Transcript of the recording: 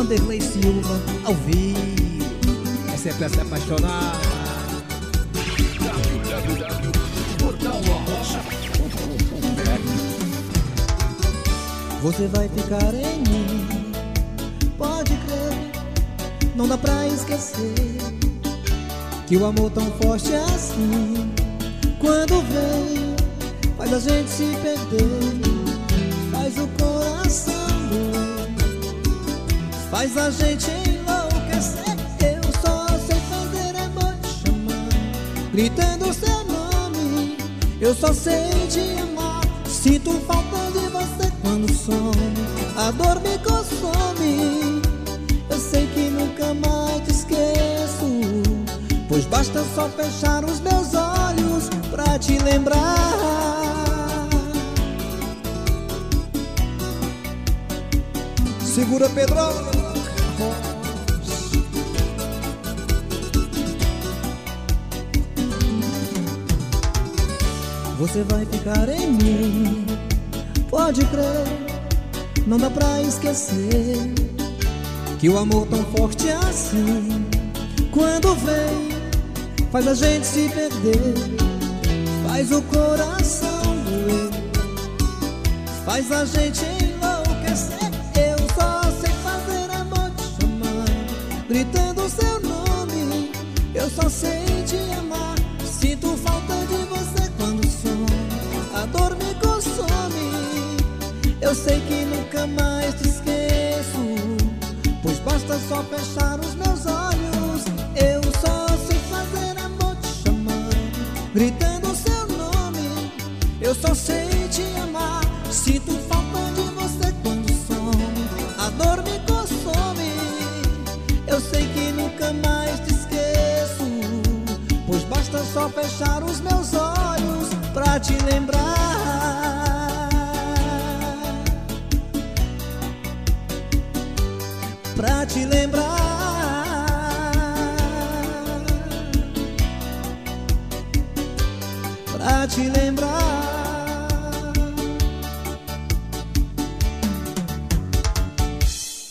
Vanderlei Silva, ao vivo. Essa é pra se apaixonar. Você vai ficar em mim, pode crer, não dá pra esquecer que o amor tão forte assim, quando vem, faz a gente se perder, faz o coração doer, faz a gente enlouquecer. Eu só sei fazer amor te chamar, gritando seu nome. Eu só sei te amar, sinto falta de você quando some, a dor me consome. Eu sei que nunca mais te esqueço, pois basta só fechar os meus olhos pra te lembrar. Segura, Pedro. Você vai ficar em mim, pode crer, não dá pra esquecer que o amor tão forte assim, quando vem, faz a gente se perder, faz o coração doer, faz a gente enlouquecer. Eu só sei fazer amor te chamar, gritando seu nome. Eu só sei te amar, sinto falta de você quando some, a dor me consome. Eu sei que nunca mais te esqueço, pois basta só fechar os meus olhos. Eu só sei fazer amor te chamar, gritando seu nome. Eu só sei te amar, sinto falta de você quando some, a dor me consome. Eu sei que nunca mais te esqueço, pois basta só fechar os meus olhos pra te lembrar, pra te lembrar, pra te lembrar.